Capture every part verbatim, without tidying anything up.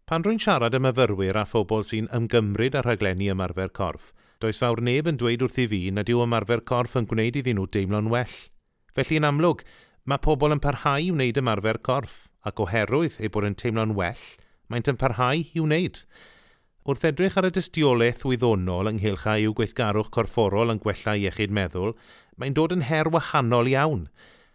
Pan rwy'n siarad ym myfyrwyr a phobl sy'n ymgymryd â rhaglenni ymarfer corff, does fawr neb yn dweud wrth i fi nad yw ymarfer corff yn gwneud iddyn nhw deimlo'n well. Felly yn amlwg, mae pobl yn parhau i wneud ymarfer corff, ac oherwydd ei bod yn teimlo'n well, maent yn parhau i wneud. Wrth edrych ar y dystiolaeth wyddonol ynghylch â yw gweithgarwch corfforol yn gwella iechyd meddwl, mae'n dod yn her wahanol iawn.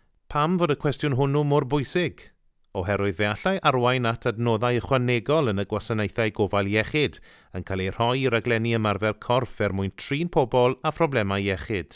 Pam fod y cwestiwn hwnnw mor bwysig? Oherwydd fe allai arwain at adnoddau ychwanegol yn y gwasanaethau gofal iechyd yn cael ei rhoi i raglenni ymarfer corff er mwyn trin pobl a phroblemau iechyd.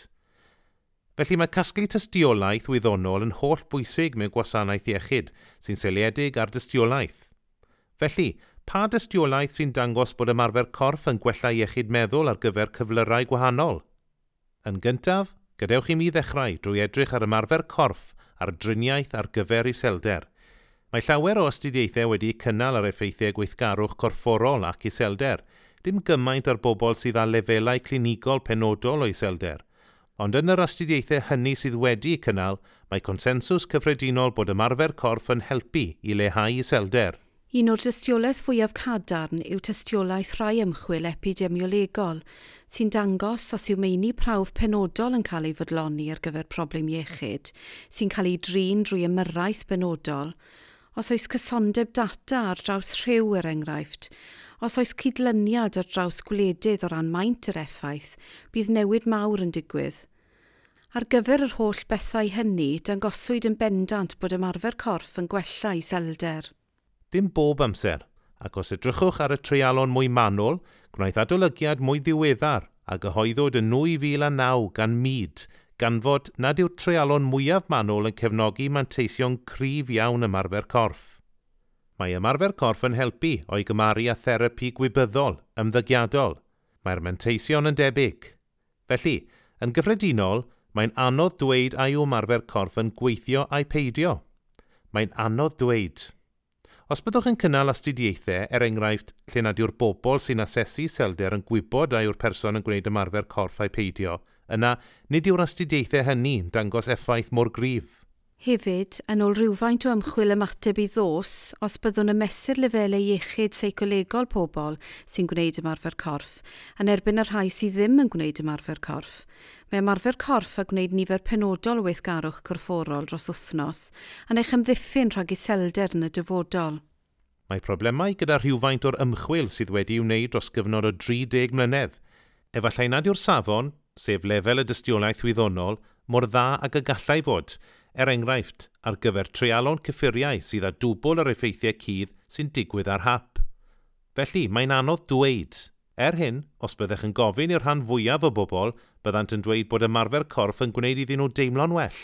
Felly mae casglu tystiolaeth wyddonol yn holl bwysig mewn gwasanaeth iechyd sy'n seiliedig ar dystiolaeth. Felly, pa dystiolaeth sy'n dangos bod ymarfer corff yn gwella iechyd meddwl ar gyfer cyflyrau gwahanol? Yn gyntaf, gadewch i mi ddechrau drwy edrych ar ymarfer corff a'r driniaeth ar gyfer iselder. Mae llawer o astudiaethau wedi cynnal ar effeithiau gweithgarwch corfforol ac iselder, dim gymaint ar bobl sydd â lefelau clinigol penodol o iselder. Ond yn yr astudiaethau hynny sydd wedi cynnal, mae consensws cyffredinol bod ymarfer corff yn helpu i leihau iselder. Un o'r dystiolaeth fwyaf cadarn yw tystiolaeth rhai ymchwil epidemiolegol, sy'n dangos os yw meini prawf penodol yn cael ei fodloni ar gyfer problem iechyd, sy'n cael ei drin drwy ymyrraeth benodol, os oes cysondeb data ar draws rhyw er enghraifft, os oes cydlyniad ar draws gwledydd o ran maint yr effaith, bydd newid mawr yn digwydd. Ar gyfer yr holl bethau hynny, dangoswyd yn bendant bod ymarfer corff yn gwella iselder. Dim bob amser, ac os edrychwch ar y treialon mwy manwl, gwnaeth adolygiad mwy ddiweddar a gyhoeddwyd yn nwy fil a naw gan Mead, gan fod nad yw'r treialon mwyaf manwl yn cefnogi manteision cryf iawn ymarfer corff. Mae ymarfer corff yn helpu o'i gymaru â therapi gwybyddol, ymddygiadol. Mae'r manteision yn debyg. Felly, yn gyffredinol, mae'n anodd dweud a yw ymarfer corff yn gweithio a'i peidio. Mae'n anodd dweud. Os byddwch yn cynnal astudiaethau, er enghraifft, lle nad yw'r bobl sy'n asesu iselder yn gwybod a yw'r person yn gwneud ymarfer corff a'i peidio, yna nid yw'r astudiaethau hynny'n dangos effaith mor gryf. Hefyd, yn ôl rhywfaint o ymchwil ymateb i ddos, os byddwn yn mesur lefelau iechyd seicolegol pobl sy'n gwneud ymarfer corff, yn erbyn y rhai sydd ddim yn gwneud ymarfer corff, mae ymarfer corff a gwneud nifer penodol o weithgarwch corfforol dros wythnos, yn eich ymddiffyn rhag iselder yn y dyfodol. Mae problemau gyda rhywfaint o'r ymchwil sydd wedi i'w wneud dros gyfnod o dri deg mlynedd. Efallai nad yw'r safon, sef lefel y dystiolaeth wyddonol, mor dda ag y gallai fod, er enghraifft, ar gyfer treialon cyffuriau sydd â dwbl yr effeithiau cudd sy'n digwydd ar hap. Felly, mae'n anodd dweud. Er hyn, os byddech yn gofyn i'r rhan fwyaf o bobl, byddant yn dweud bod ymarfer corff yn gwneud iddyn nhw deimlo'n well.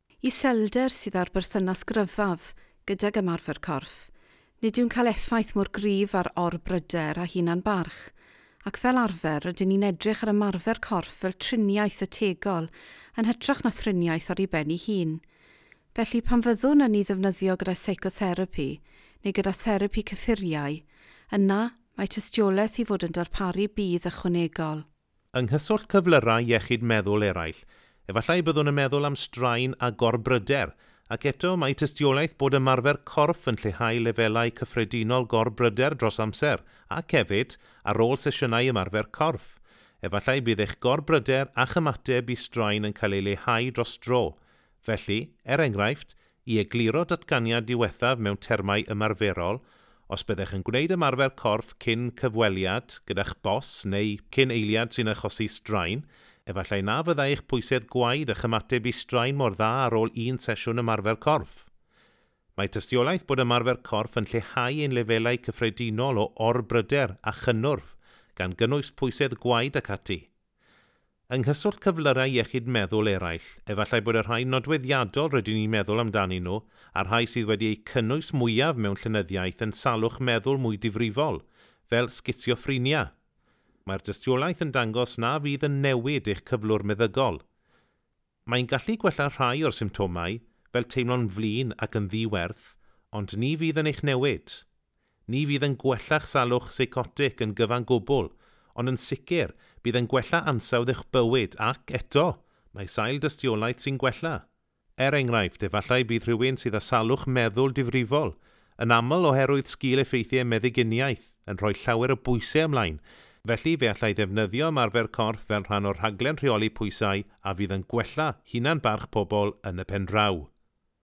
Iselder sydd ar berthynas gryfaf gydag ymarfer corff, nid yw'n cael effaith mor gryf ar orbryder a hunan barch, ac fel arfer rydyn ni'n edrych ar ymarfer corff fel triniaeth y tegol yn hytrach na thriniaeth ar ei ben ei hun. Felly pan fyddwn yn ei ddefnyddio gyda psychotherapy neu gyda therapi cyffuriau, yna mae tystiolaeth i fod yn darparu bydd ychwanegol. Yng nghyswllt cyflyrau iechyd meddwl eraill, efallai byddwn yn meddwl am straen a gorbryder, ac eto mae tystiolaeth bod ymarfer corff yn lleihau lefelau cyffredinol gorbryder dros amser, ac hefyd ar ôl sesiynau ymarfer corff. Efallai bydd eich gorbryder a chymateb i straen yn cael ei leihau dros dro. Felly, er enghraifft, i egluro datganiad diwethaf mewn termau ymarferol, os byddech yn gwneud ymarfer corff cyn cyfweliad gyda'ch bos neu cyn eiliad sy'n achosi straen, efallai na fydda eich pwysedd gwaed a chymateb i straen mor dda ar ôl un sesiwn ymarfer corff. Mae tystiolaeth bod ymarfer corff yn lleihau ein lefelau cyffredinol o orbryder a chynnwrf, gan gynnwys pwysedd gwaed ac ati. Yng nghyswllt cyflyrau iechyd meddwl eraill, efallai bod y rhai nodweddiadol rydyn ni'n meddwl amdanyn nhw, a'r rhai sydd wedi eu cynnwys mwyaf mewn llenyddiaeth yn salwch meddwl mwy difrifol, fel sgitsioffrenia. Mae'r dystiolaeth yn dangos na fydd yn newid eich cyflwr meddygol. Mae'n gallu gwella rhai o'r symptomau, fel teimlo'n flin ac yn ddiwerth, ond ni fydd yn eich newid. Ni fydd yn gwella'ch salwch seicotic yn gyfan gwbl, ond yn sicr bydd yn gwella ansawdd eich bywyd ac eto, mae sail dystiolaeth sy'n gwella. Er enghraifft, efallai bydd rhywun sydd â salwch meddwl difrifol yn aml oherwydd sgil effeithiau meddyginiaeth yn rhoi llawer o bwysau ymlaen. Felly fe allai ddefnyddio ymarfer corff fel rhan o'r rhaglen rheoli pwysau a fydd yn gwella hunan barch pobl yn y pen draw.